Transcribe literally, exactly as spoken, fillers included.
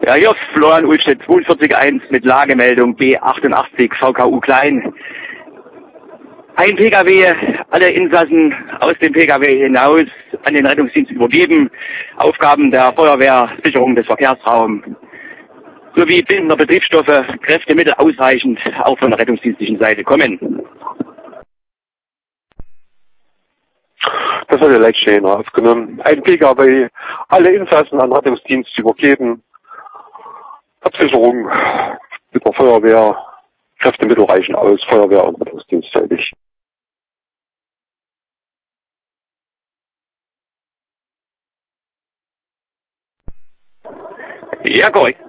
Ja, hier ist Florian Ulstedt, zweiundvierzig eins mit Lagemeldung B achtundachtzig V K U Klein. Ein P K W, alle Insassen aus dem P K W hinaus an den Rettungsdienst übergeben. Aufgaben der Feuerwehr, Sicherung des Verkehrsraums sowie bindender Betriebsstoffe, Kräftemittel ausreichend auch von der rettungsdienstlichen Seite kommen. Das hat der Leitstelle aufgenommen. Ein P K W, alle Insassen an Rettungsdienst übergeben. Absicherung mit der Feuerwehr, Kräftemittel reichen aus, Feuerwehr und Rettungsdienst tätig. Ja, korrekt.